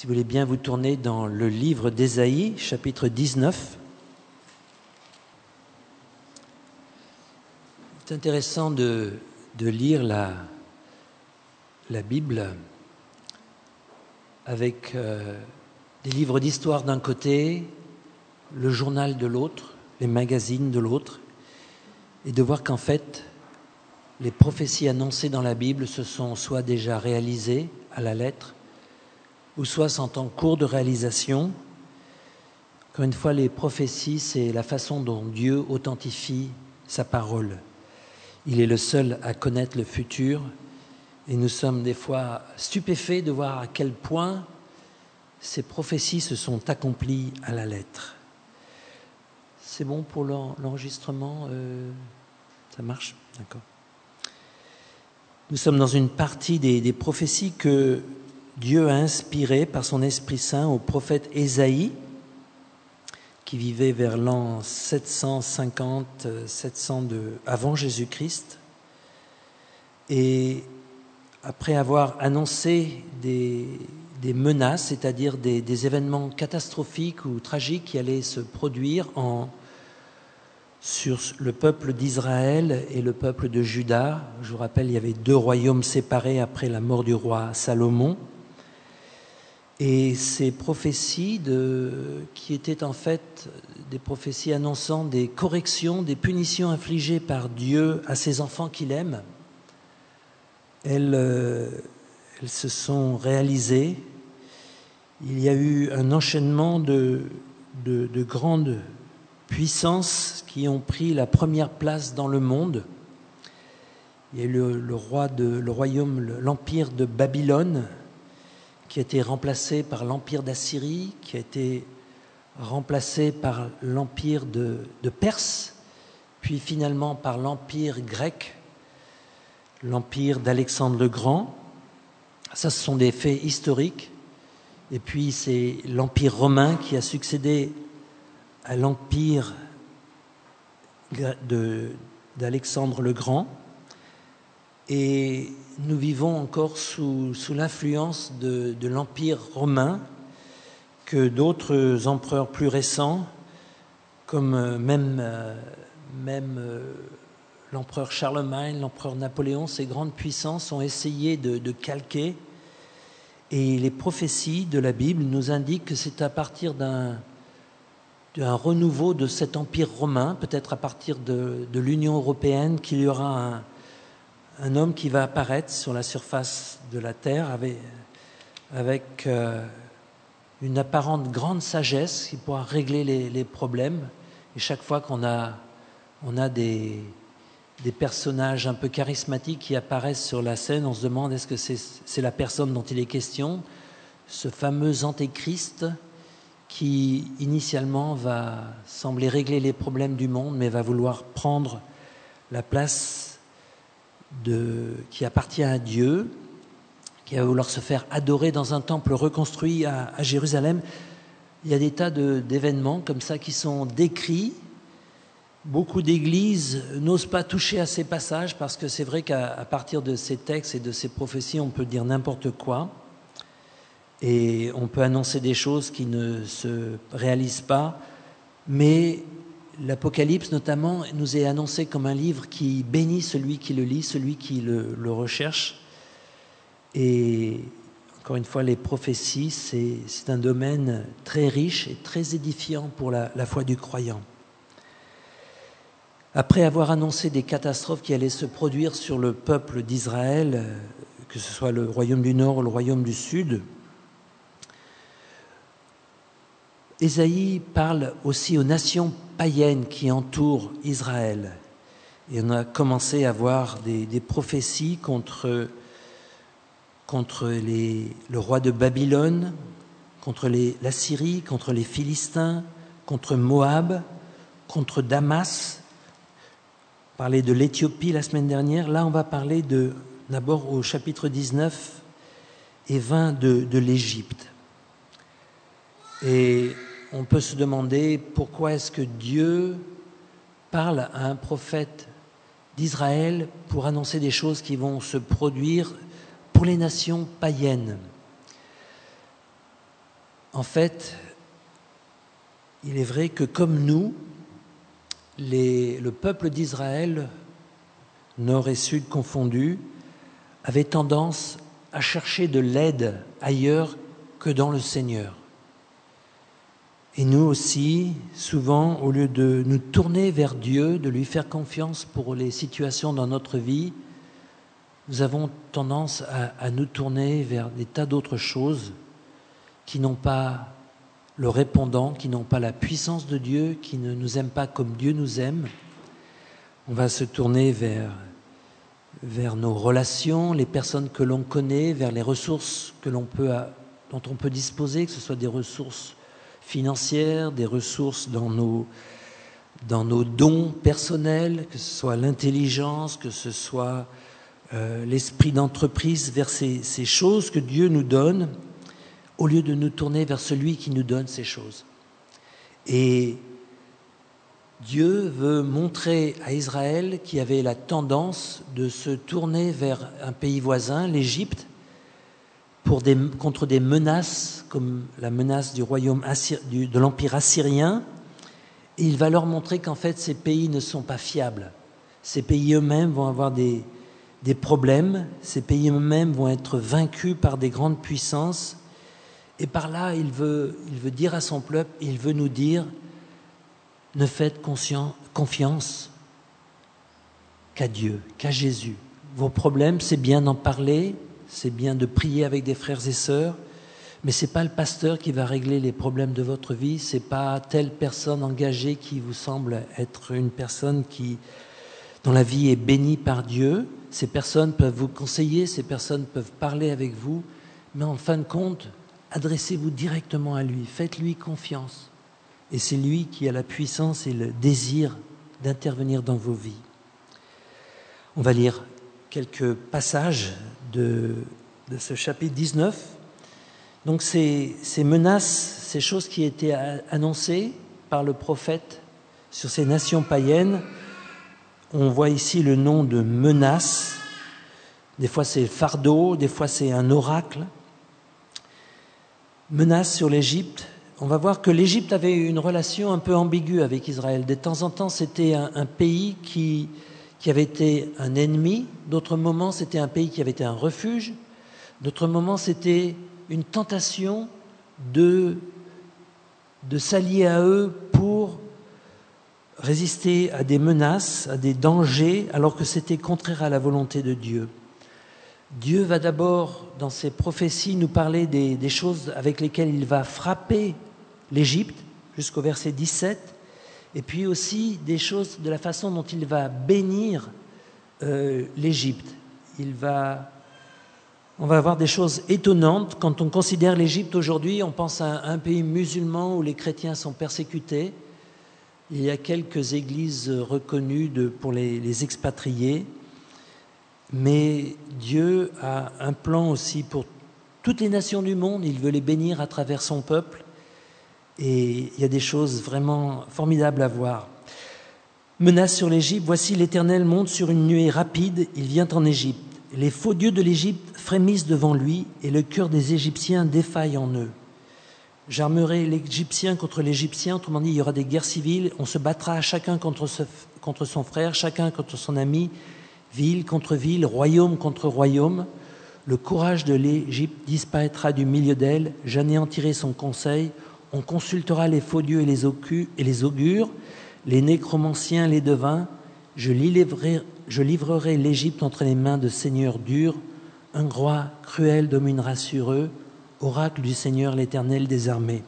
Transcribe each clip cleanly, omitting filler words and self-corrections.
Si vous voulez bien vous tourner dans le livre d'Ésaïe, chapitre 19. C'est intéressant de lire la Bible avec des livres d'histoire d'un côté, le journal de l'autre, les magazines de l'autre, et de voir qu'en fait, les prophéties annoncées dans la Bible se sont soit déjà réalisées à la lettre, ou soit sont en cours de réalisation. Encore une fois, les prophéties, c'est la façon dont Dieu authentifie sa parole. Il est le seul à connaître le futur, et nous sommes des fois stupéfaits de voir à quel point ces prophéties se sont accomplies à la lettre. C'est bon pour l'enregistrement ça marche? D'accord. Nous sommes dans une partie des prophéties que Dieu a inspirées par son Esprit Saint au prophète Ésaïe, qui vivait vers l'an 750-700 avant Jésus-Christ. Et après avoir annoncé des menaces, c'est-à-dire des événements catastrophiques ou tragiques qui allaient se produire sur le peuple d'Israël et le peuple de Juda. Je vous rappelle, il y avait 2 royaumes séparés après la mort du roi Salomon. Et ces prophéties qui étaient en fait des prophéties annonçant des corrections, des punitions infligées par Dieu à ses enfants qu'il aime, elles se sont réalisées. Il y a eu un enchaînement de grandes puissances qui ont pris la première place dans le monde. Il y a eu l'empire de Babylone, qui a été remplacé par l'empire d'Assyrie, qui a été remplacé par l'empire de Perse, puis finalement par l'empire grec, l'empire d'Alexandre le Grand. Ça, ce sont des faits historiques. Et puis c'est l'empire romain qui a succédé à l'empire d'Alexandre le Grand. Et nous vivons encore sous l'influence de l'Empire romain, que d'autres empereurs plus récents, comme même l'empereur Charlemagne, l'empereur Napoléon, ces grandes puissances ont essayé de calquer. Et les prophéties de la Bible nous indiquent que c'est à partir d'un renouveau de cet empire romain, peut-être à partir de l'Union européenne, qu'il y aura un homme qui va apparaître sur la surface de la terre avec une apparente grande sagesse qui pourra régler les problèmes. Et chaque fois qu'on a des personnages un peu charismatiques qui apparaissent sur la scène, on se demande est-ce que c'est la personne dont il est question, ce fameux antéchrist qui initialement va sembler régler les problèmes du monde, mais va vouloir prendre la place qui appartient à Dieu, qui va vouloir se faire adorer dans un temple reconstruit à Jérusalem. Il y a des tas d'événements comme ça qui sont décrits. Beaucoup d'églises n'osent pas toucher à ces passages parce que c'est vrai qu'à partir de ces textes et de ces prophéties, on peut dire n'importe quoi. Et on peut annoncer des choses qui ne se réalisent pas. Mais l'Apocalypse, notamment, nous est annoncé comme un livre qui bénit celui qui le lit, celui qui le recherche. Et encore une fois, les prophéties, c'est un domaine très riche et très édifiant pour la foi du croyant. Après avoir annoncé des catastrophes qui allaient se produire sur le peuple d'Israël, que ce soit le royaume du Nord ou le royaume du Sud, Ésaïe parle aussi aux nations païennes qui entourent Israël. Et on a commencé à voir des prophéties contre le roi de Babylone, contre la Syrie, contre les Philistins, contre Moab, contre Damas. On parlait de l'Éthiopie la semaine dernière. Là, on va parler d'abord au chapitre 19 et 20 de l'Égypte. Et on peut se demander pourquoi est-ce que Dieu parle à un prophète d'Israël pour annoncer des choses qui vont se produire pour les nations païennes. En fait, il est vrai que comme nous, le peuple d'Israël, nord et sud confondus, avait tendance à chercher de l'aide ailleurs que dans le Seigneur. Et nous aussi, souvent, au lieu de nous tourner vers Dieu, de lui faire confiance pour les situations dans notre vie, nous avons tendance à nous tourner vers des tas d'autres choses qui n'ont pas le répondant, qui n'ont pas la puissance de Dieu, qui ne nous aiment pas comme Dieu nous aime. On va se tourner vers nos relations, les personnes que l'on connaît, vers les ressources dont on peut disposer, que ce soit des ressources financières, des ressources dans nos dons personnels, que ce soit l'intelligence, que ce soit l'esprit d'entreprise, vers ces choses que Dieu nous donne, au lieu de nous tourner vers celui qui nous donne ces choses. Et Dieu veut montrer à Israël qui avait la tendance de se tourner vers un pays voisin, l'Égypte, contre des menaces comme la menace du royaume de l'Empire assyrien. Et il va leur montrer qu'en fait ces pays ne sont pas fiables. Ces pays eux-mêmes vont avoir des problèmes, ces pays eux-mêmes vont être vaincus par des grandes puissances. Et par là, il veut dire à son peuple, il veut nous dire, ne faites confiance qu'à Dieu, qu'à Jésus. Vos problèmes, c'est bien d'en parler, c'est bien de prier avec des frères et sœurs, mais ce n'est pas le pasteur qui va régler les problèmes de votre vie, ce n'est pas telle personne engagée qui vous semble être une personne dont la vie est bénie par Dieu. Ces personnes peuvent vous conseiller, ces personnes peuvent parler avec vous, mais en fin de compte, adressez-vous directement à lui, faites-lui confiance. Et c'est lui qui a la puissance et le désir d'intervenir dans vos vies. On va lire quelques passages de ce chapitre 19. Donc ces menaces, ces choses qui étaient annoncées par le prophète sur ces nations païennes, on voit ici le nom de menaces. Des fois c'est fardeau, des fois c'est un oracle. Menace sur l'Égypte. On va voir que l'Égypte avait une relation un peu ambiguë avec Israël. De temps en temps, c'était un pays qui avait été un ennemi. D'autres moments, c'était un pays qui avait été un refuge. D'autres moments, c'était une tentation de s'allier à eux pour résister à des menaces, à des dangers, alors que c'était contraire à la volonté de Dieu. Dieu va d'abord, dans ses prophéties, nous parler des choses avec lesquelles il va frapper l'Égypte, jusqu'au verset 17, et puis aussi des choses de la façon dont il va bénir l'Égypte. On va avoir des choses étonnantes. Quand on considère l'Égypte aujourd'hui, on pense à un pays musulman où les chrétiens sont persécutés. Il y a quelques églises reconnues pour les expatriés. Mais Dieu a un plan aussi pour toutes les nations du monde. Il veut les bénir à travers son peuple. Et il y a des choses vraiment formidables à voir. Menace sur l'Égypte. Voici l'Éternel monte sur une nuée rapide. Il vient en Égypte. Les faux dieux de l'Égypte frémissent devant lui et le cœur des Égyptiens défaille en eux. J'armerai l'Égyptien contre l'Égyptien. Autrement dit, il y aura des guerres civiles. On se battra chacun contre son frère, chacun contre son ami. Ville contre ville, royaume contre royaume, le courage de l'Égypte disparaîtra du milieu d'elle, j'anéantirai son conseil, on consultera les faux dieux et les augures, les nécromanciens, les devins, je livrerai l'Égypte entre les mains de seigneurs durs, un roi cruel dominera sur eux, oracle du Seigneur l'Éternel des armées.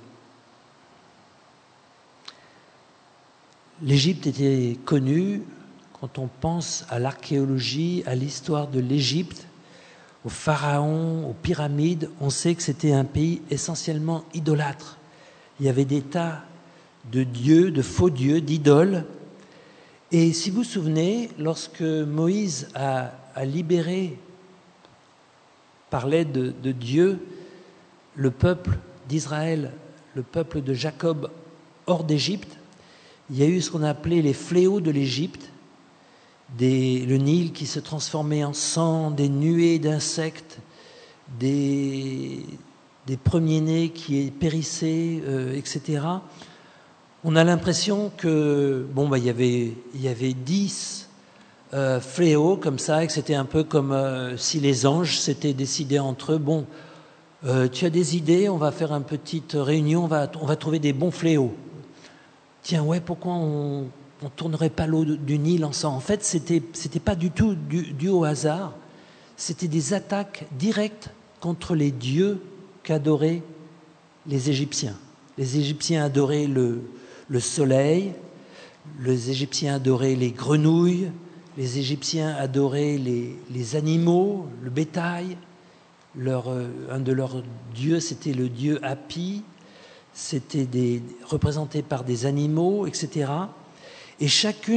L'Égypte était connue. Quand on pense à l'archéologie, à l'histoire de l'Égypte, aux pharaons, aux pyramides, on sait que c'était un pays essentiellement idolâtre. Il y avait des tas de dieux, de faux dieux, d'idoles. Et si vous vous souvenez, lorsque Moïse a libéré, par l'aide de Dieu, le peuple d'Israël, le peuple de Jacob hors d'Égypte, il y a eu ce qu'on a appelé les fléaux de l'Égypte. Le Nil qui se transformait en sang, des nuées d'insectes, des des premiers-nés qui périssaient, etc. On a l'impression que il y avait 10 fléaux comme ça, et que c'était un peu comme si les anges s'étaient décidés entre eux. Bon, tu as des idées, on va faire une petite réunion, on va trouver des bons fléaux. Tiens, ouais, pourquoi on tournerait pas l'eau du Nil ensemble? En fait, c'était pas du tout dû au hasard. C'était des attaques directes contre les dieux qu'adoraient les Égyptiens. Les Égyptiens adoraient le soleil, les Égyptiens adoraient les grenouilles, les Égyptiens adoraient les animaux, le bétail. Un de leurs dieux, c'était le dieu Hapi. C'était représenté par des animaux, etc. Et chacun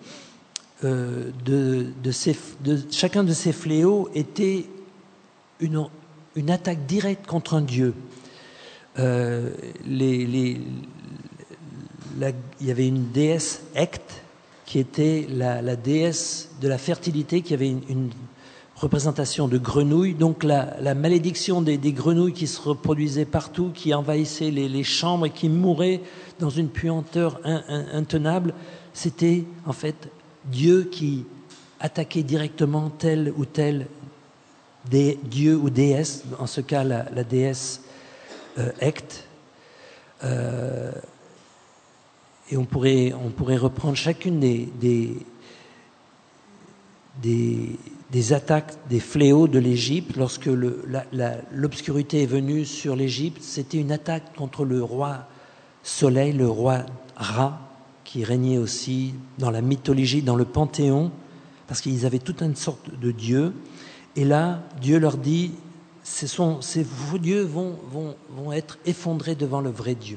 de ces fléaux était une attaque directe contre un dieu. Il y avait une déesse Hecte qui était la déesse de la fertilité, qui avait une représentation de grenouilles. Donc la malédiction des grenouilles qui se reproduisaient partout, qui envahissaient les chambres et qui mouraient dans une puanteur intenable, c'était en fait Dieu qui attaquait directement tel ou tel dieu ou déesse, en ce cas la déesse Hecte. Et on pourrait reprendre chacune des attaques, des fléaux de l'Égypte. Lorsque l'obscurité est venue sur l'Égypte, c'était une attaque contre le roi Soleil, le roi Ra, qui régnait aussi dans la mythologie, dans le panthéon, parce qu'ils avaient toute une sorte de dieu. Et là, Dieu leur dit, vos dieux vont être effondrés devant le vrai Dieu.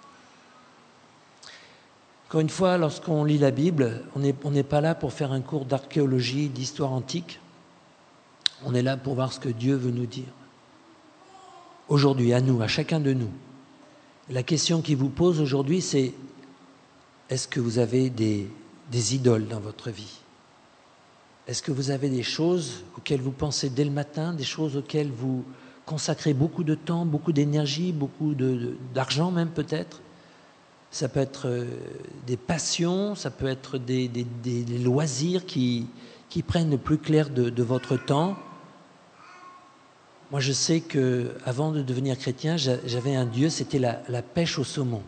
Encore une fois, lorsqu'on lit la Bible, on n'est pas là pour faire un cours d'archéologie, d'histoire antique. On est là pour voir ce que Dieu veut nous dire. Aujourd'hui, à nous, à chacun de nous. La question qu'il vous pose aujourd'hui, c'est: est-ce que vous avez des idoles dans votre vie? Est-ce que vous avez des choses auxquelles vous pensez dès le matin, des choses auxquelles vous consacrez beaucoup de temps, beaucoup d'énergie, beaucoup d'argent même peut-être? Ça peut être des passions, ça peut être des loisirs qui prennent le plus clair de votre temps. Moi, je sais qu'avant de devenir chrétien, j'avais un Dieu, c'était la pêche au saumon.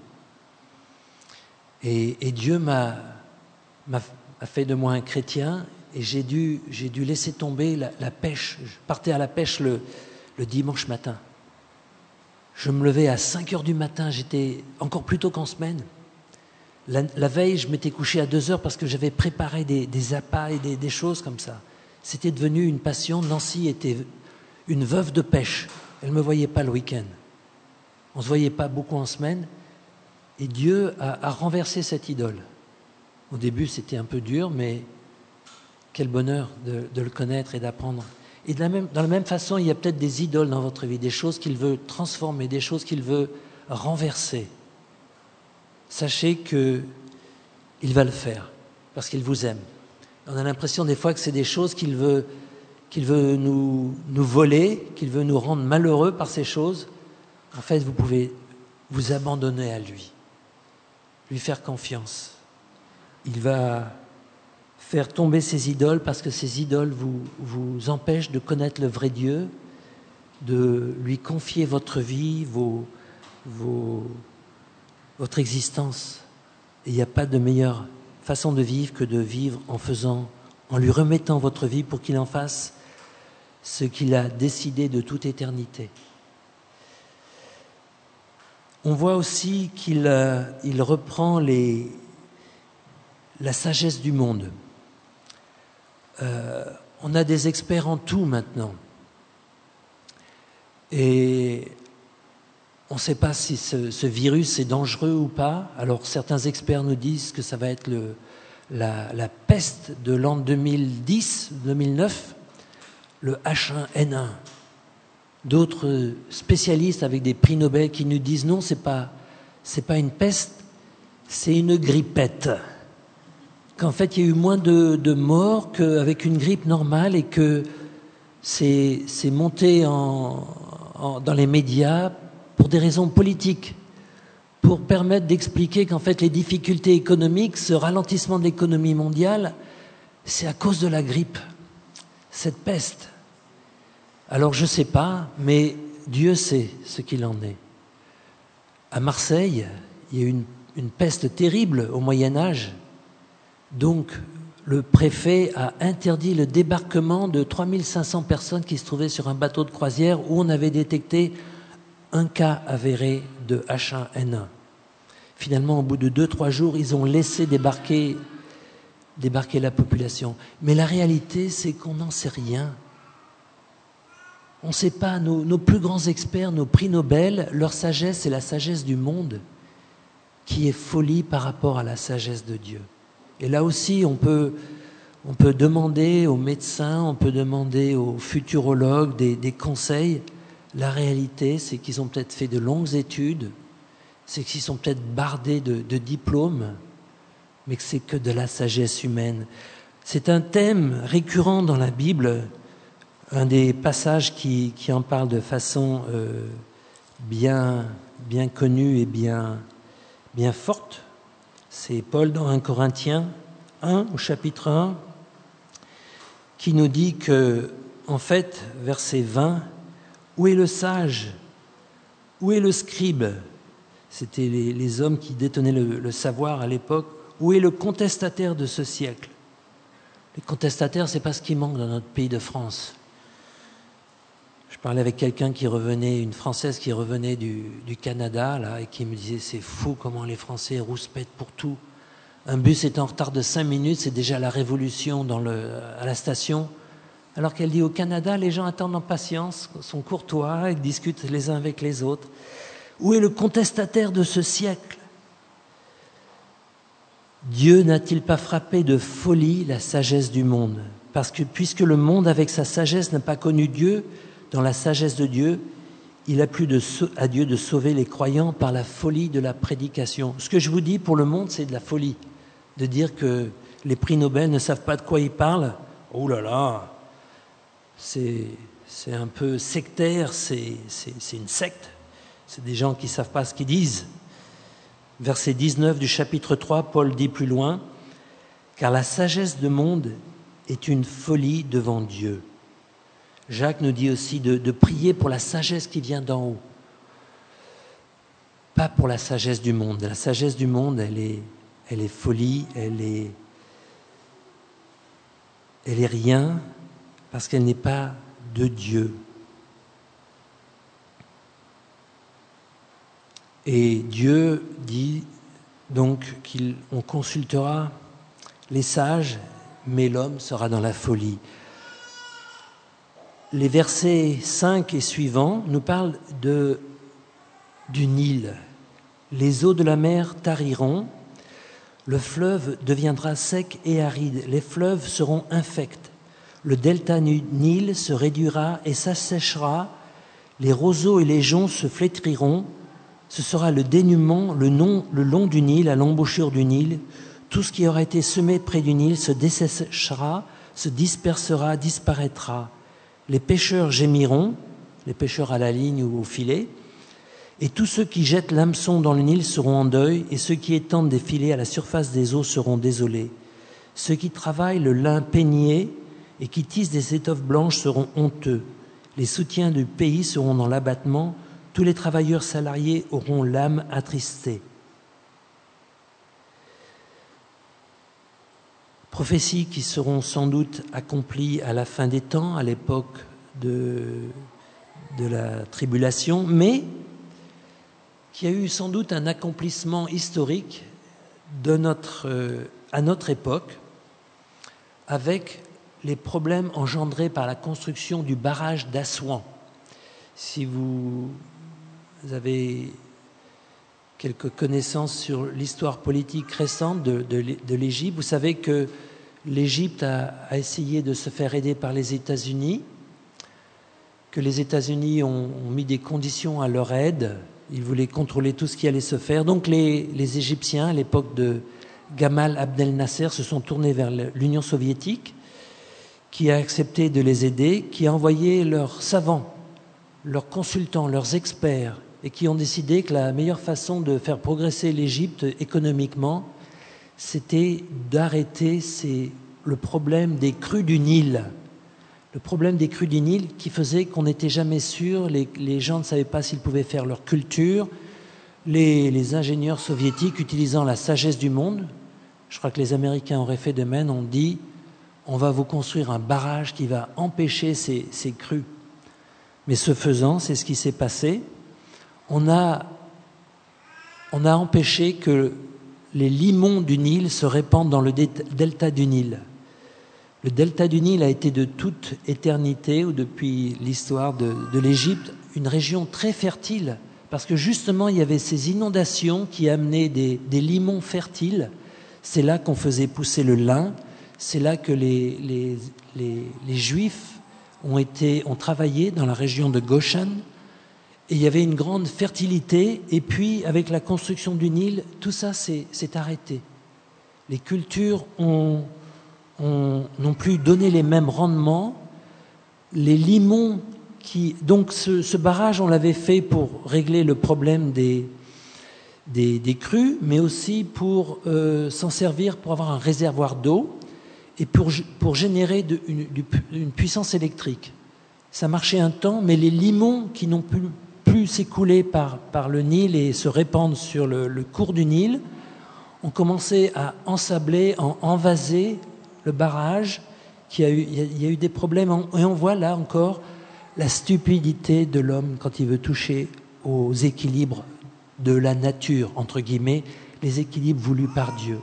Et Dieu m'a fait de moi un chrétien, et j'ai dû laisser tomber la pêche. Je partais à la pêche le dimanche matin. Je me levais à 5 heures du matin, j'étais encore plus tôt qu'en semaine. La veille, je m'étais couché à 2 heures parce que j'avais préparé des appâts et des choses comme ça. C'était devenu une passion. Nancy était une veuve de pêche. Elle ne me voyait pas le week-end. On ne se voyait pas beaucoup en semaine. Et Dieu a renversé cette idole. Au début, c'était un peu dur, mais quel bonheur de le connaître et d'apprendre. Et dans la même façon, il y a peut-être des idoles dans votre vie, des choses qu'il veut transformer, des choses qu'il veut renverser. Sachez qu'il va le faire, parce qu'il vous aime. On a l'impression des fois que c'est des choses qu'il veut nous voler, qu'il veut nous rendre malheureux par ces choses. En fait, vous pouvez vous abandonner à lui faire confiance. Il va faire tomber ces idoles, parce que ces idoles vous empêchent de connaître le vrai Dieu, de lui confier votre vie, votre existence. Et il n'y a pas de meilleure façon de vivre que de vivre en lui remettant votre vie pour qu'il en fasse ce qu'il a décidé de toute éternité. On voit aussi qu'il reprend la sagesse du monde. On a des experts en tout maintenant. Et on ne sait pas si ce virus est dangereux ou pas. Alors certains experts nous disent que ça va être la peste de l'an 2010-2009, le H1N1. D'autres spécialistes avec des prix Nobel qui nous disent non, c'est pas une peste, c'est une grippette. Qu'en fait, il y a eu moins de morts qu'avec une grippe normale, et que c'est monté en dans les médias pour des raisons politiques, pour permettre d'expliquer qu'en fait les difficultés économiques, ce ralentissement de l'économie mondiale, c'est à cause de la grippe, cette peste. Alors je ne sais pas, mais Dieu sait ce qu'il en est. À Marseille, il y a eu une peste terrible au Moyen-Âge. Donc le préfet a interdit le débarquement de 3500 personnes qui se trouvaient sur un bateau de croisière où on avait détecté un cas avéré de H1N1. Finalement, au bout de 2-3 jours, ils ont laissé débarquer la population. Mais la réalité, c'est qu'on n'en sait rien. On ne sait pas, nos plus grands experts, nos prix Nobel, leur sagesse, c'est la sagesse du monde qui est folie par rapport à la sagesse de Dieu. Et là aussi, on peut demander aux médecins, on peut demander aux futurologues des conseils. La réalité, c'est qu'ils ont peut-être fait de longues études, c'est qu'ils sont peut-être bardés de diplômes, mais que c'est que de la sagesse humaine. C'est un thème récurrent dans la Bible, un des passages qui en parle de façon bien connue et bien forte. C'est Paul dans 1 Corinthiens 1, au chapitre 1, qui nous dit que, en fait, verset 20, « Où est le sage? Où est le scribe ?» C'était les hommes qui détenaient le savoir à l'époque. « Où est le contestataire de ce siècle ?» Les contestataires, c'est pas ce qui manque dans notre pays de France. Je parlais avec quelqu'un qui revenait, une Française qui revenait du Canada, là, et qui me disait « C'est fou comment les Français rouspètent pour tout. Un bus est en retard de 5 minutes, c'est déjà la révolution à la station. » Alors qu'elle dit « Au Canada, les gens attendent en patience, sont courtois, ils discutent les uns avec les autres. » Où est le contestataire de ce siècle? Dieu n'a-t-il pas frappé de folie la sagesse du monde? Parce que puisque le monde avec sa sagesse n'a pas connu Dieu, dans la sagesse de Dieu, il a plu à Dieu de sauver les croyants par la folie de la prédication. Ce que je vous dis pour le monde, c'est de la folie. De dire que les prix Nobel ne savent pas de quoi ils parlent, oh là là, c'est un peu sectaire, c'est une secte. C'est des gens qui ne savent pas ce qu'ils disent. Verset 19 du chapitre 3, Paul dit plus loin, « Car la sagesse du monde est une folie devant Dieu. » Jacques nous dit aussi de prier pour la sagesse qui vient d'en haut. Pas pour la sagesse du monde. La sagesse du monde, elle est folie, elle est rien, parce qu'elle n'est pas de Dieu. Et Dieu dit donc qu'on consultera les sages, mais l'homme sera dans la folie. Les versets 5 et suivants nous parlent du Nil. Les eaux de la mer tariront, le fleuve deviendra sec et aride, les fleuves seront infects, le delta du Nil se réduira et s'asséchera, les roseaux et les joncs se flétriront, ce sera le dénuement le long du Nil, à l'embouchure du Nil. Tout ce qui aura été semé près du Nil se desséchera, se dispersera, disparaîtra. Les pêcheurs gémiront, les pêcheurs à la ligne ou au filet, et tous ceux qui jettent l'hameçon dans le Nil seront en deuil, et ceux qui étendent des filets à la surface des eaux seront désolés. Ceux qui travaillent le lin peigné et qui tissent des étoffes blanches seront honteux. Les soutiens du pays seront dans l'abattement, tous les travailleurs salariés auront l'âme attristée. Prophéties qui seront sans doute accomplies à la fin des temps, à l'époque de la tribulation, mais qui a eu sans doute un accomplissement historique à notre époque, avec les problèmes engendrés par la construction du barrage d'Assouan. Si vous avez quelques connaissances sur l'histoire politique récente de l'Égypte, vous savez que l'Égypte a essayé de se faire aider par les États-Unis, que les États-Unis ont mis des conditions à leur aide. Ils voulaient contrôler tout ce qui allait se faire. Donc les Égyptiens, à l'époque de Gamal Abdel Nasser, se sont tournés vers l'Union soviétique, qui a accepté de les aider, qui a envoyé leurs savants leurs consultants, leurs experts, et qui ont décidé que la meilleure façon de faire progresser l'Égypte économiquement, c'était d'arrêter le problème des crues du Nil. Le problème des crues du Nil qui faisait qu'on n'était jamais sûr, les gens ne savaient pas s'ils pouvaient faire leur culture. Les ingénieurs soviétiques, utilisant la sagesse du monde, je crois que les Américains auraient fait de même, ont dit « on va vous construire un barrage qui va empêcher ces crues ». Mais ce faisant, c'est ce qui s'est passé. On a empêché que les limons du Nil se répandent dans le delta du Nil. Le delta du Nil a été de toute éternité, ou depuis l'histoire de l'Égypte, une région très fertile, parce que justement, il y avait ces inondations qui amenaient des limons fertiles. C'est là qu'on faisait pousser le lin, c'est là que les Juifs ont travaillé dans la région de Goshen, et il y avait une grande fertilité, et puis avec la construction du Nil, tout ça s'est arrêté. Les cultures n'ont plus donné les mêmes rendements. Les limons donc ce barrage, on l'avait fait pour régler le problème des crues, mais aussi pour s'en servir pour avoir un réservoir d'eau et pour générer une puissance électrique. Ça marchait un temps, mais les limons qui n'ont plus s'écouler par le Nil et se répandre sur le cours du Nil ont commencé à ensabler, à envaser le barrage. Il y a eu des problèmes, et on voit là encore la stupidité de l'homme quand il veut toucher aux équilibres de la nature, entre guillemets, les équilibres voulus par Dieu.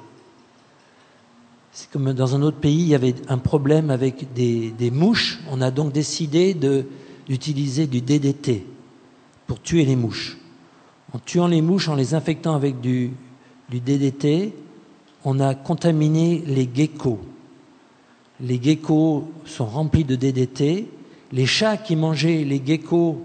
C'est comme dans un autre pays, il y avait un problème avec des mouches. On a donc décidé d'utiliser du DDT pour tuer les mouches. En tuant les mouches, en les infectant avec du DDT, on a contaminé les geckos. Les geckos sont remplis de DDT. Les chats qui mangeaient les geckos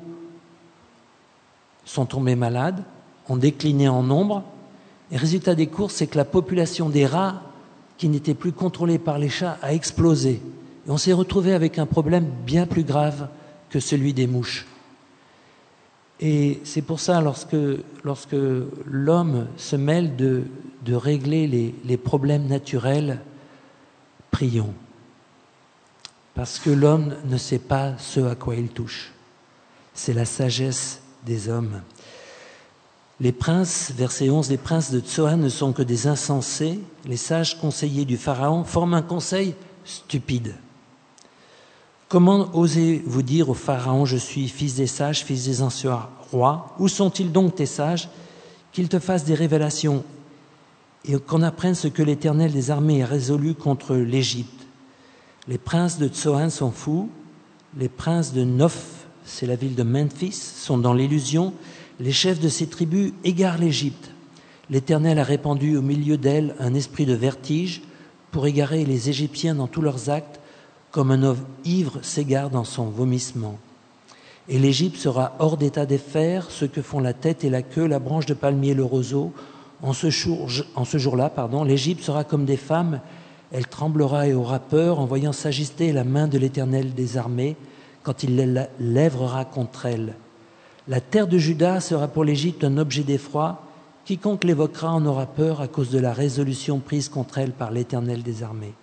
sont tombés malades, ont décliné en nombre. Et résultat des courses, c'est que la population des rats, qui n'était plus contrôlée par les chats, a explosé. Et on s'est retrouvé avec un problème bien plus grave que celui des mouches. Et c'est pour ça, lorsque l'homme se mêle de régler les problèmes naturels, prions. Parce que l'homme ne sait pas ce à quoi il touche. C'est la sagesse des hommes. Les princes, verset 11, les princes de Tsoan ne sont que des insensés. Les sages conseillers du Pharaon forment un conseil stupide. Comment osez-vous dire au Pharaon, je suis fils des sages, fils des anciens rois? Où sont-ils donc tes sages? Qu'ils te fassent des révélations et qu'on apprenne ce que l'Éternel des armées a résolu contre l'Égypte. Les princes de Tsoan sont fous, les princes de Noph, c'est la ville de Memphis, sont dans l'illusion, les chefs de ces tribus égarent l'Égypte. L'Éternel a répandu au milieu d'elle un esprit de vertige pour égarer les Égyptiens dans tous leurs actes, comme un homme ivre s'égare dans son vomissement. Et l'Égypte sera hors d'état de faire ce que font la tête et la queue, la branche de palmier et le roseau. En ce jour-là, l'Égypte sera comme des femmes, elle tremblera et aura peur en voyant s'agister la main de l'Éternel des armées quand il lèvera contre elle. La terre de Juda sera pour l'Égypte un objet d'effroi. Quiconque l'évoquera en aura peur à cause de la résolution prise contre elle par l'Éternel des armées.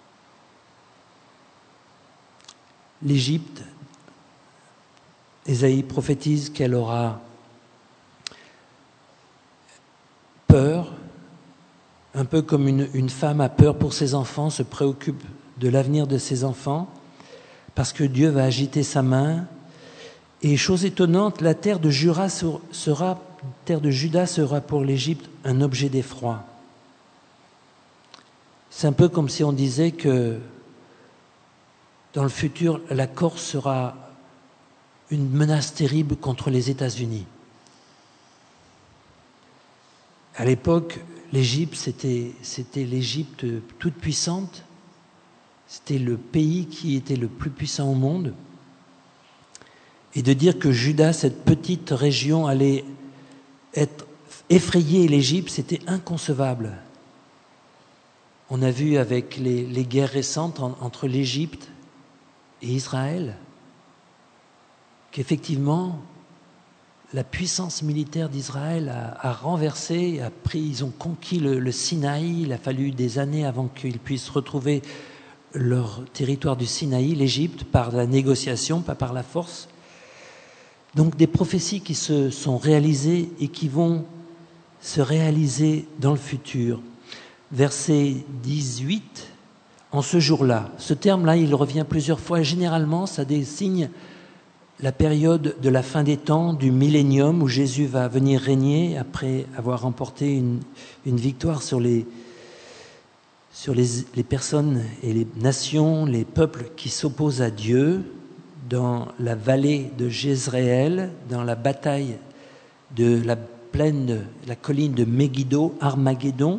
L'Égypte, Ésaïe prophétise qu'elle aura peur, un peu comme une femme a peur pour ses enfants, se préoccupe de l'avenir de ses enfants, parce que Dieu va agiter sa main. Et chose étonnante, la terre de Juda sera pour l'Égypte un objet d'effroi. C'est un peu comme si on disait que dans le futur, la Corse sera une menace terrible contre les États-Unis. À l'époque, l'Égypte, c'était l'Égypte toute puissante. C'était le pays qui était le plus puissant au monde. Et de dire que Juda, cette petite région, allait effrayer l'Égypte, c'était inconcevable. On a vu avec les guerres récentes entre l'Égypte et Israël, qu'effectivement, la puissance militaire d'Israël a renversé, ils ont conquis le Sinaï. Il a fallu des années avant qu'ils puissent retrouver leur territoire du Sinaï, l'Égypte, par la négociation, pas par la force. Donc des prophéties qui se sont réalisées et qui vont se réaliser dans le futur. Verset 18, en ce jour-là. Ce terme-là, il revient plusieurs fois. Généralement, ça désigne la période de la fin des temps, du millénium, où Jésus va venir régner après avoir remporté une victoire sur les personnes et les nations, les peuples qui s'opposent à Dieu, dans la vallée de Jezréel, dans la bataille de la plaine, la colline de Megiddo, Armageddon.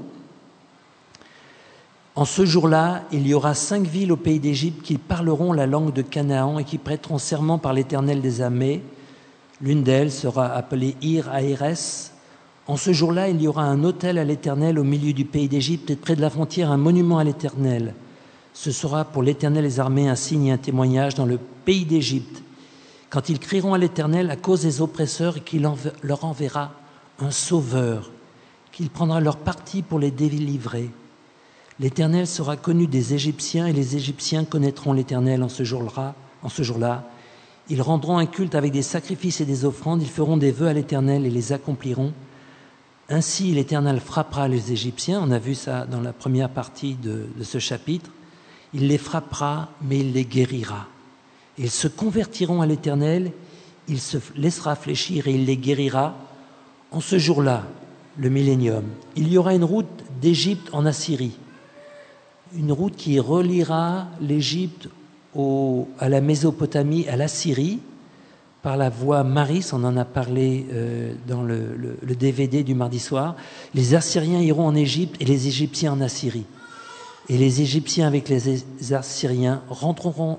En ce jour-là, il y aura 5 villes au pays d'Égypte qui parleront la langue de Canaan et qui prêteront serment par l'Éternel des armées. L'une d'elles sera appelée Ir-Aérès. En ce jour-là, il y aura un autel à l'Éternel au milieu du pays d'Égypte et près de la frontière un monument à l'Éternel. Ce sera pour l'Éternel des armées un signe et un témoignage dans le pays d'Égypte. Quand ils crieront à l'Éternel à cause des oppresseurs et qu'il leur enverra un sauveur, qu'il prendra leur parti pour les délivrer. L'Éternel sera connu des Égyptiens et les Égyptiens connaîtront l'Éternel en ce jour-là. Ils rendront un culte avec des sacrifices et des offrandes, ils feront des vœux à l'Éternel et les accompliront. Ainsi l'Éternel frappera les Égyptiens, on a vu ça dans la première partie de ce chapitre. Il les frappera, mais il les guérira. Ils se convertiront à l'Éternel, il se laissera fléchir et il les guérira. En ce jour-là, le millénium, il y aura une route d'Égypte en Assyrie. Une route qui reliera l'Égypte à la Mésopotamie, à l'Assyrie, par la voie Maris, on en a parlé dans le DVD du mardi soir. Les Assyriens iront en Égypte et les Égyptiens en Assyrie. Et les Égyptiens avec les Assyriens rendront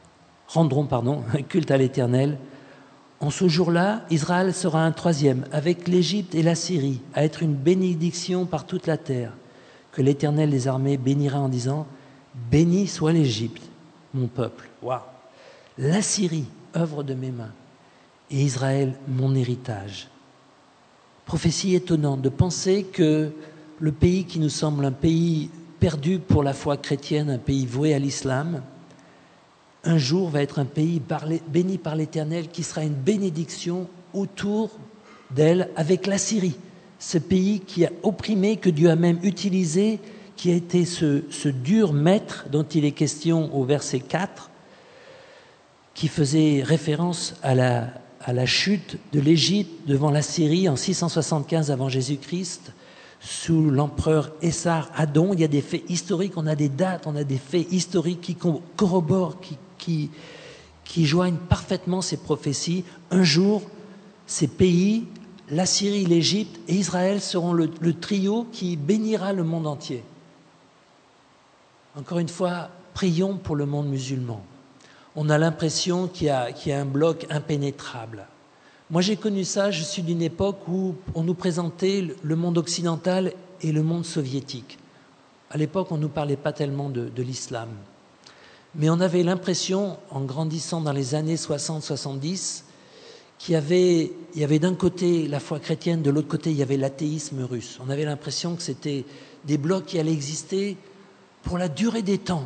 un culte à l'Éternel. En ce jour-là, Israël sera un troisième, avec l'Égypte et l'Assyrie, à être une bénédiction par toute la terre, que l'Éternel des armées bénira en disant « Béni soit l'Égypte, mon peuple. » Waouh ! L'Assyrie, œuvre de mes mains, et Israël, mon héritage. Prophétie étonnante de penser que le pays qui nous semble un pays perdu pour la foi chrétienne, un pays voué à l'islam, un jour va être un pays béni par l'Éternel qui sera une bénédiction autour d'elle avec la Syrie. Ce pays qui a opprimé, que Dieu a même utilisé, qui a été ce dur maître dont il est question au verset 4, qui faisait référence à la chute de l'Égypte devant la Syrie en 675 avant Jésus-Christ, sous l'empereur Essar Adon. Il y a des faits historiques, on a des dates, on a des faits historiques qui corroborent, qui joignent parfaitement ces prophéties. Un jour, ces pays, la Syrie, l'Égypte et Israël seront le trio qui bénira le monde entier. Encore une fois, prions pour le monde musulman. On a l'impression qu'il y a un bloc impénétrable. Moi, j'ai connu ça, je suis d'une époque où on nous présentait le monde occidental et le monde soviétique. À l'époque, on ne nous parlait pas tellement de l'islam. Mais on avait l'impression, en grandissant dans les années 60-70, qu'il y avait d'un côté la foi chrétienne, de l'autre côté, il y avait l'athéisme russe. On avait l'impression que c'était des blocs qui allaient exister pour la durée des temps.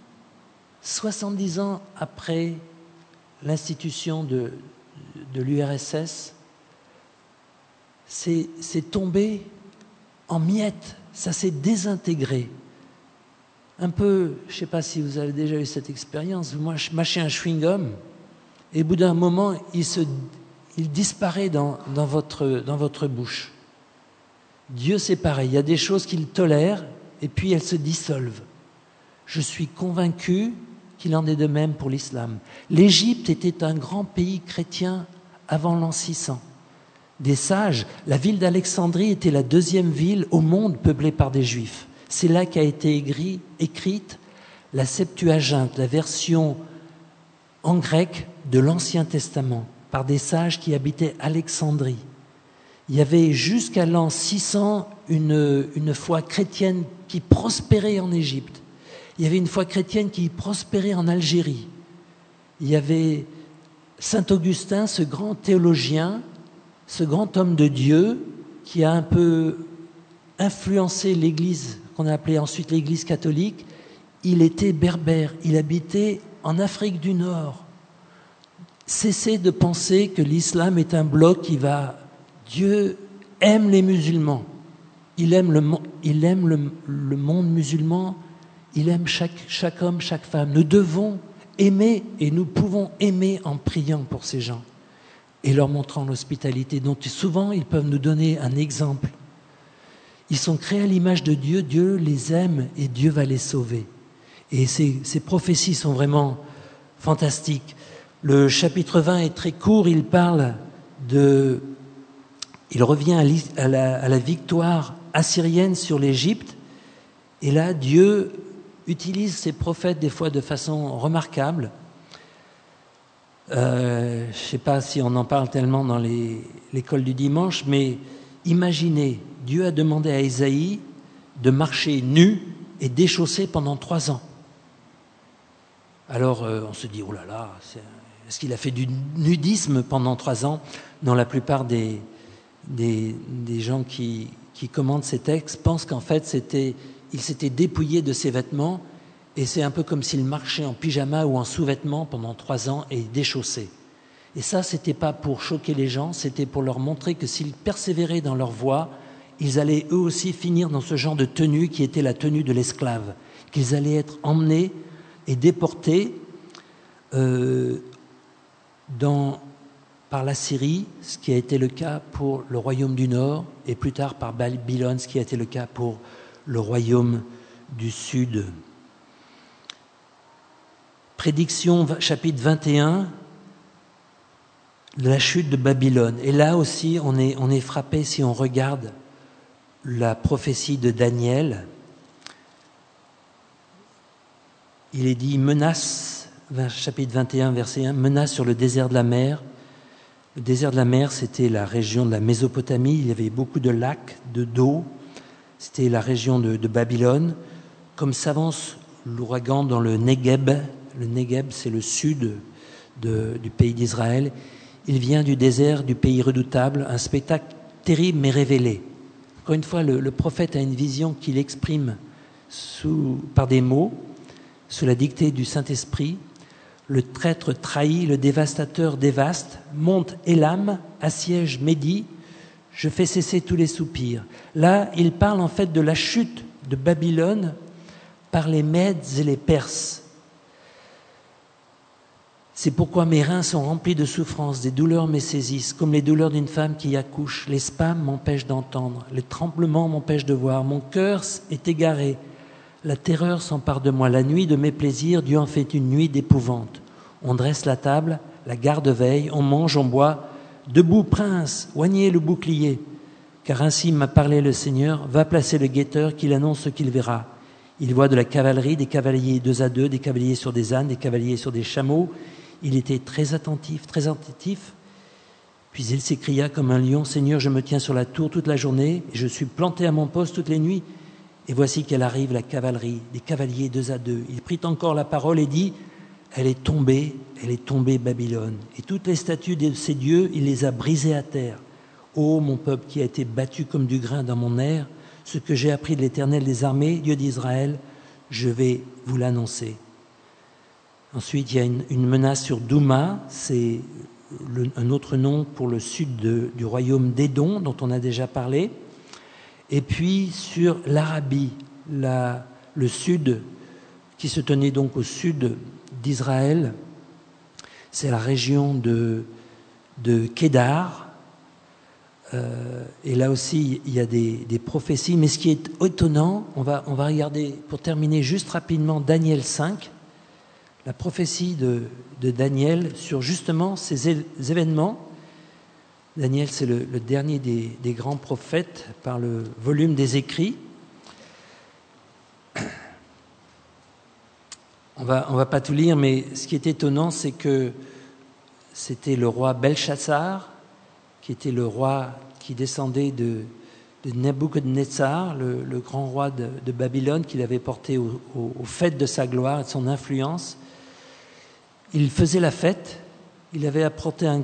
70 ans après l'institution de l'URSS, c'est tombé en miettes, ça s'est désintégré. Un peu, je ne sais pas si vous avez déjà eu cette expérience, vous mâchez un chewing-gum et au bout d'un moment, il disparaît dans votre bouche. Dieu, c'est pareil, il y a des choses qu'il tolère et puis elles se dissolvent. Je suis convaincu qu'il en est de même pour l'islam. L'Égypte était un grand pays chrétien avant l'an 600. Des sages, la ville d'Alexandrie était la 2e ville au monde peuplée par des Juifs. C'est là qu'a été écrite la Septuaginte, la version en grec de l'Ancien Testament, par des sages qui habitaient Alexandrie. Il y avait jusqu'à l'an 600 une foi chrétienne qui prospérait en Égypte. Il y avait une foi chrétienne qui prospérait en Algérie. Il y avait Saint Augustin, ce grand théologien, ce grand homme de Dieu qui a un peu influencé l'Église, qu'on a appelée ensuite l'Église catholique, il était berbère, il habitait en Afrique du Nord. Cessez de penser que l'islam est un bloc qui va... Dieu aime les musulmans, il aime le monde musulman, il aime chaque homme, chaque femme. Nous devons aimer et nous pouvons aimer en priant pour ces gens et leur montrant l'hospitalité. Donc souvent, ils peuvent nous donner un exemple. Ils sont créés à l'image de Dieu, Dieu les aime et Dieu va les sauver. Et ces prophéties sont vraiment fantastiques. Le chapitre 20 est très court, il revient à la victoire assyrienne sur l'Égypte. Et là, Dieu utilise ses prophètes des fois de façon remarquable. Je ne sais pas si on en parle tellement dans l'école du dimanche, mais imaginez, Dieu a demandé à Ésaïe de marcher nu et déchaussé pendant 3 ans. Alors on se dit, oh là là, est-ce qu'il a fait du nudisme pendant 3 ans? Non, la plupart des gens qui commentent ces textes pensent qu'en fait il s'était dépouillé de ses vêtements et c'est un peu comme s'il marchait en pyjama ou en sous-vêtements pendant 3 ans et déchaussé. Et ça, c'était pas pour choquer les gens, c'était pour leur montrer que s'ils persévéraient dans leur voie, ils allaient eux aussi finir dans ce genre de tenue qui était la tenue de l'esclave, qu'ils allaient être emmenés et déportés par la Syrie, ce qui a été le cas pour le royaume du Nord, et plus tard par Babylone, ce qui a été le cas pour le royaume du Sud. Prédiction chapitre 21, la chute de Babylone. Et là aussi, on est frappé si on regarde la prophétie de Daniel. Il est dit, menace, chapitre 21, verset 1, menace sur le désert de la mer. Le désert de la mer, c'était la région de la Mésopotamie. Il y avait beaucoup de lacs, d'eau. C'était la région de Babylone. Comme s'avance l'ouragan dans le Negueb, c'est le sud du pays d'Israël. Il vient du désert du pays redoutable, un spectacle terrible mais révélé. Encore une fois, le prophète a une vision qu'il exprime par des mots, sous la dictée du Saint-Esprit. Le traître trahit, le dévastateur dévaste, monte Élam, assiège Médie, je fais cesser tous les soupirs. Là, il parle en fait de la chute de Babylone par les Mèdes et les Perses. C'est pourquoi mes reins sont remplis de souffrances, des douleurs me saisissent, comme les douleurs d'une femme qui accouche. Les spasmes m'empêchent d'entendre, les tremblements m'empêchent de voir. Mon cœur est égaré, la terreur s'empare de moi. La nuit de mes plaisirs, Dieu en fait une nuit d'épouvante. On dresse la table, la garde veille, on mange, on boit. Debout, prince, oignez le bouclier. Car ainsi m'a parlé le Seigneur, va placer le guetteur qu'il annonce ce qu'il verra. Il voit de la cavalerie, des cavaliers 2 à 2, des cavaliers sur des ânes, des cavaliers sur des chameaux. Il était très attentif. Puis il s'écria comme un lion, « Seigneur, je me tiens sur la tour toute la journée, et je suis planté à mon poste toutes les nuits. Et voici qu'elle arrive, la cavalerie, des cavaliers 2 à 2. Il prit encore la parole et dit, « Elle est tombée, Babylone. Et toutes les statues de ses dieux, il les a brisées à terre. Ô mon peuple qui a été battu comme du grain dans mon air, ce que j'ai appris de l'Éternel des armées, Dieu d'Israël, je vais vous l'annoncer. » Ensuite, il y a une menace sur Douma, c'est un autre nom pour le sud du royaume d'Édom, dont on a déjà parlé. Et puis sur l'Arabie, le sud, qui se tenait donc au sud d'Israël, c'est la région de Kédar. Et là aussi, il y a des prophéties. Mais ce qui est étonnant, on va regarder, pour terminer juste rapidement, Daniel 5, la prophétie de Daniel sur justement ces événements. Daniel, c'est le dernier des grands prophètes par le volume des écrits. On va pas tout lire, mais ce qui est étonnant, c'est que c'était le roi Belchassar, qui était le roi qui descendait de Nebuchadnezzar, le grand roi de Babylone, qu'il avait porté au faîte de sa gloire et de son influence. Il faisait la fête, il avait apporté il y avait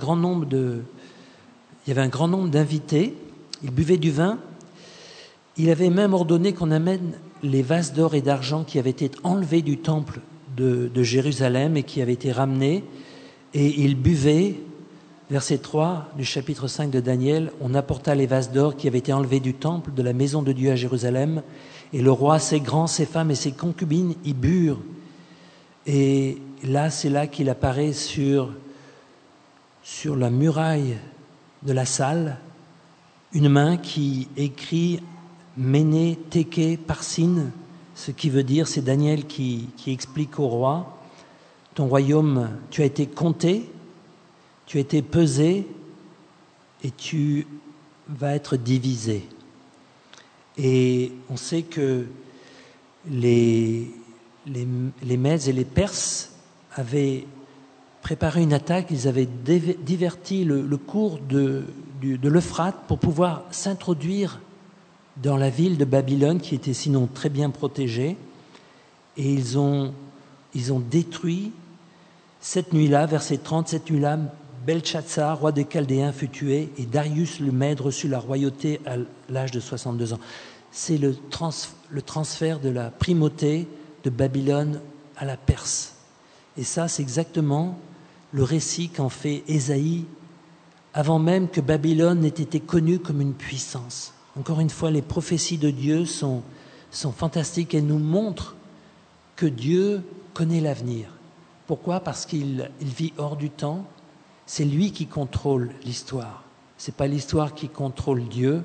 un grand nombre d'invités, il buvait du vin. Il avait même ordonné qu'on amène les vases d'or et d'argent qui avaient été enlevés du temple de Jérusalem et qui avaient été ramenés. Et il buvait, verset 3 du chapitre 5 de Daniel, on apporta les vases d'or qui avaient été enlevés du temple de la maison de Dieu à Jérusalem. Et le roi, ses grands, ses femmes et ses concubines y burent. Et là, c'est là qu'il apparaît sur la muraille de la salle, une main qui écrit Méné, Téké, Parsine, ce qui veut dire, c'est Daniel qui explique au roi, ton royaume, tu as été compté, tu as été pesé et tu vas être divisé. Et on sait que les Mèdes et les Perses avaient préparé une attaque, ils avaient diverti le cours de l'Euphrate pour pouvoir s'introduire dans la ville de Babylone, qui était sinon très bien protégée. Et ils ont détruit cette nuit-là, verset 30, cette nuit-là, Belchatsar, roi des Chaldéens, fut tué, et Darius le Mède reçut la royauté à l'âge de 62 ans. C'est le transfert de la primauté de Babylone à la Perse. Et ça, c'est exactement le récit qu'en fait Ésaïe, avant même que Babylone n'ait été connue comme une puissance. Encore une fois, les prophéties de Dieu sont fantastiques. Elles nous montrent que Dieu connaît l'avenir. Pourquoi ? Parce qu'il vit hors du temps. C'est lui qui contrôle l'histoire. Ce n'est pas l'histoire qui contrôle Dieu.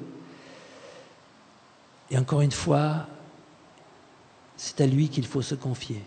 Et encore une fois, c'est à lui qu'il faut se confier.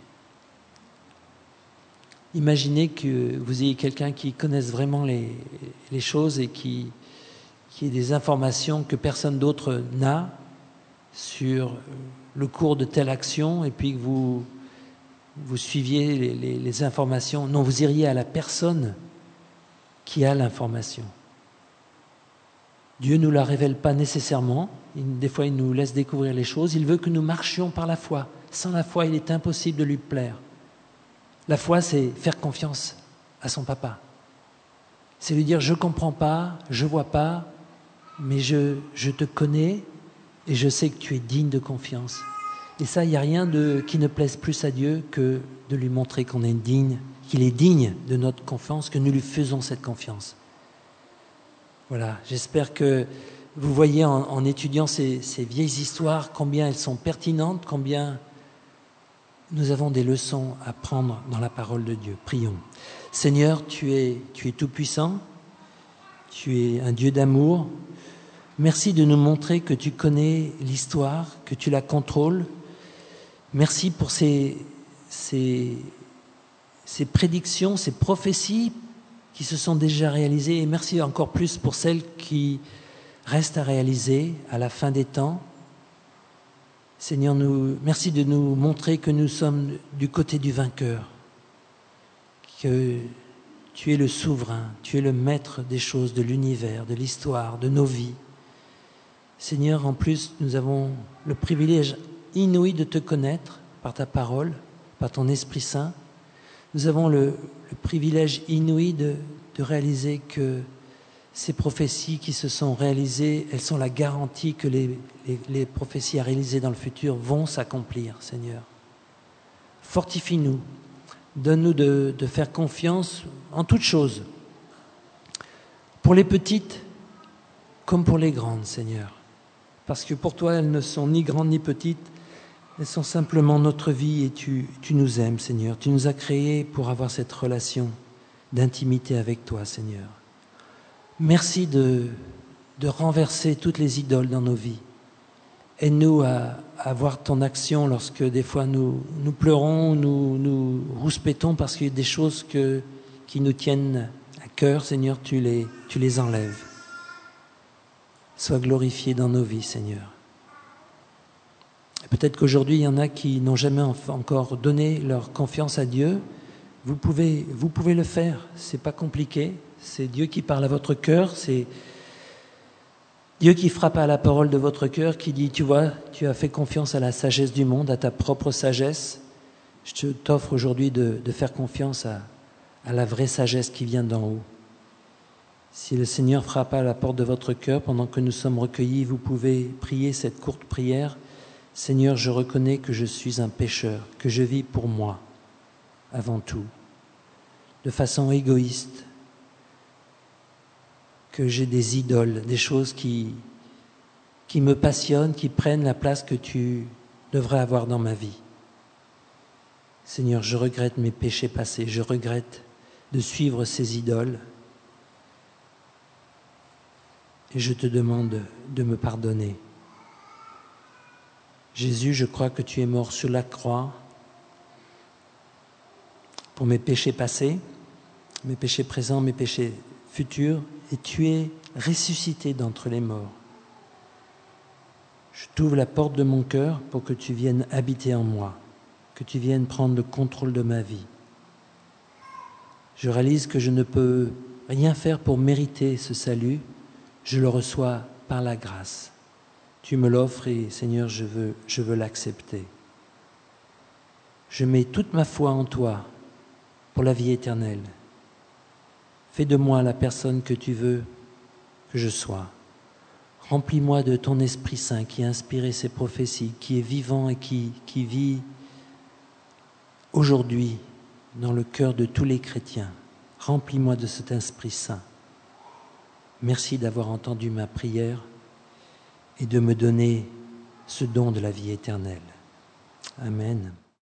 Imaginez que vous ayez quelqu'un qui connaisse vraiment les choses et qui ait des informations que personne d'autre n'a sur le cours de telle action, et puis que vous suiviez les informations. Non, vous iriez à la personne qui a l'information. Dieu ne nous la révèle pas nécessairement. Des fois, il nous laisse découvrir les choses. Il veut que nous marchions par la foi. Sans la foi, il est impossible de lui plaire. La foi, c'est faire confiance à son papa. C'est lui dire, je ne comprends pas, je ne vois pas, mais je te connais et je sais que tu es digne de confiance. Et ça, il n'y a rien qui ne plaise plus à Dieu que de lui montrer qu'il est digne de notre confiance, que nous lui faisons cette confiance. Voilà, j'espère que vous voyez en étudiant ces vieilles histoires combien elles sont pertinentes, combien nous avons des leçons à prendre dans la parole de Dieu. Prions. Seigneur, tu es tout-puissant, tu es un Dieu d'amour. Merci de nous montrer que tu connais l'histoire, que tu la contrôles. Merci pour ces prédictions, ces prophéties qui se sont déjà réalisées, et merci encore plus pour celles qui restent à réaliser à la fin des temps. Seigneur, merci de nous montrer que nous sommes du côté du vainqueur, que tu es le souverain, tu es le maître des choses, de l'univers, de l'histoire, de nos vies. Seigneur, en plus, nous avons le privilège inouï de te connaître par ta parole, par ton Esprit Saint. Nous avons le privilège inouï de réaliser que ces prophéties qui se sont réalisées, elles sont la garantie que les prophéties à réaliser dans le futur vont s'accomplir, Seigneur. Fortifie-nous, donne-nous de faire confiance en toutes choses, pour les petites comme pour les grandes, Seigneur. Parce que pour toi, elles ne sont ni grandes ni petites, elles sont simplement notre vie, et tu nous aimes, Seigneur. Tu nous as créés pour avoir cette relation d'intimité avec toi, Seigneur. Merci de renverser toutes les idoles dans nos vies. Aide-nous à voir ton action lorsque des fois nous pleurons, nous rouspétons parce qu'il y a des choses qui nous tiennent à cœur. Seigneur, tu les enlèves. Sois glorifié dans nos vies, Seigneur. Peut-être qu'aujourd'hui, il y en a qui n'ont jamais encore donné leur confiance à Dieu. Vous pouvez le faire, c'est pas compliqué. C'est Dieu qui parle à votre cœur, c'est Dieu qui frappe à la parole de votre cœur, qui dit, tu vois, tu as fait confiance à la sagesse du monde, à ta propre sagesse. Je t'offre aujourd'hui de faire confiance à la vraie sagesse qui vient d'en haut. Si le Seigneur frappe à la porte de votre cœur pendant que nous sommes recueillis, vous pouvez prier cette courte prière. Seigneur, je reconnais que je suis un pécheur, que je vis pour moi, avant tout, de façon égoïste, que j'ai des idoles, des choses qui me passionnent, qui prennent la place que tu devrais avoir dans ma vie. Seigneur, je regrette mes péchés passés, je regrette de suivre ces idoles. Et je te demande de me pardonner. Jésus, je crois que tu es mort sur la croix pour mes péchés passés, mes péchés présents, mes péchés futurs, et tu es ressuscité d'entre les morts. Je t'ouvre la porte de mon cœur pour que tu viennes habiter en moi, que tu viennes prendre le contrôle de ma vie. Je réalise que je ne peux rien faire pour mériter ce salut, je le reçois par la grâce. Tu me l'offres et Seigneur, je veux l'accepter. Je mets toute ma foi en toi pour la vie éternelle. Fais de moi la personne que tu veux que je sois. Remplis-moi de ton Esprit Saint qui a inspiré ces prophéties, qui est vivant et qui vit aujourd'hui dans le cœur de tous les chrétiens. Remplis-moi de cet Esprit Saint. Merci d'avoir entendu ma prière et de me donner ce don de la vie éternelle. Amen.